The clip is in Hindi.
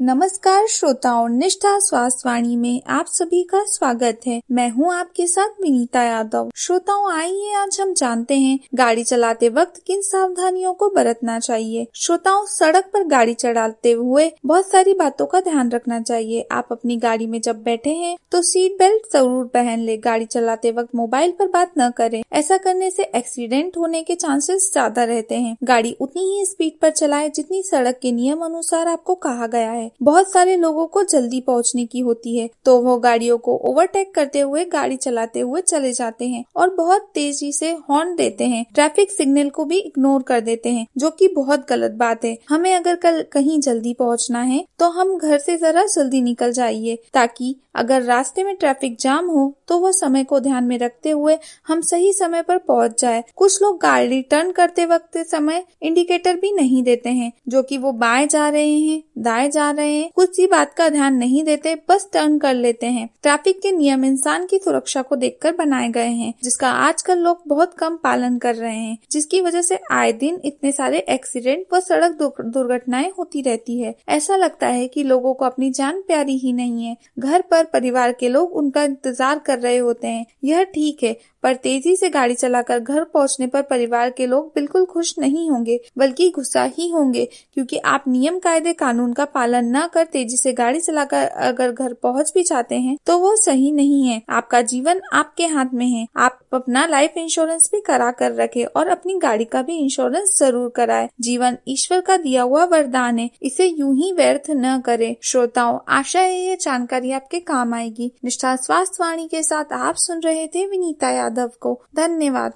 नमस्कार श्रोताओं, निष्ठा स्वास्थ्य वाणी में आप सभी का स्वागत है। मैं हूं आपके साथ विनीता यादव। श्रोताओं, आइए आज हम जानते हैं गाड़ी चलाते वक्त किन सावधानियों को बरतना चाहिए। श्रोताओं, सड़क पर गाड़ी चलाते हुए बहुत सारी बातों का ध्यान रखना चाहिए। आप अपनी गाड़ी में जब बैठे हैं तो सीट बेल्ट जरूर पहन ले। गाड़ी चलाते वक्त मोबाइल पर बात न करें। ऐसा करने से एक्सीडेंट होने के चांसेस ज्यादा रहते हैं। गाड़ी उतनी ही स्पीड पर चलाएं जितनी सड़क के नियम अनुसार आपको कहा गया है। बहुत सारे लोगों को जल्दी पहुंचने की होती है तो वो गाड़ियों को ओवरटेक करते हुए गाड़ी चलाते हुए चले जाते हैं और बहुत तेजी से हॉर्न देते हैं। ट्रैफिक सिग्नल को भी इग्नोर कर देते हैं, जो कि बहुत गलत बात है। हमें अगर कल कहीं जल्दी पहुंचना है तो हम घर से जरा जल्दी निकल जाइए, ताकि अगर रास्ते में ट्रैफिक जाम हो तो वो समय को ध्यान में रखते हुए हम सही समय पर पहुंच जाए। कुछ लोग गाड़ी टर्न करते वक्त समय इंडिकेटर भी नहीं देते हैं, जो कि वो बाएं जा रहे हैं, दाएं जा रहे हैं, कुछ ही बात का ध्यान नहीं देते, बस टर्न कर लेते हैं। ट्रैफिक के नियम इंसान की सुरक्षा को देखकर बनाए गए हैं, जिसका आजकल लोग बहुत कम पालन कर रहे हैं, जिसकी वजह से आए दिन इतने सारे एक्सीडेंट व सड़क दुर्घटनाएं होती रहती है। ऐसा लगता है कि लोगों को अपनी जान प्यारी ही नहीं है। घर पर परिवार के लोग उनका इंतजार कर रहे होते हैं। यह ठीक है, पर तेजी से गाड़ी चलाकर घर पहुंचने पर परिवार के लोग बिल्कुल खुश नहीं होंगे, बल्कि गुस्सा ही होंगे, क्योंकि आप नियम कायदे कानून का पालन न कर तेजी से गाड़ी चलाकर अगर घर पहुंच भी जाते हैं तो वो सही नहीं है। आपका जीवन आपके हाथ में है। आप अपना लाइफ इंश्योरेंस भी करा कर रखे और अपनी गाड़ी का भी इंश्योरेंस जरूर कराए। जीवन ईश्वर का दिया हुआ वरदान है, इसे यूं ही व्यर्थ न करें। श्रोताओं, आशा है ये जानकारी आपके काम आएगी। निष्ठा स्वास्थ्य वाणी के साथ आप सुन रहे थे विनीता यादव को। धन्यवाद।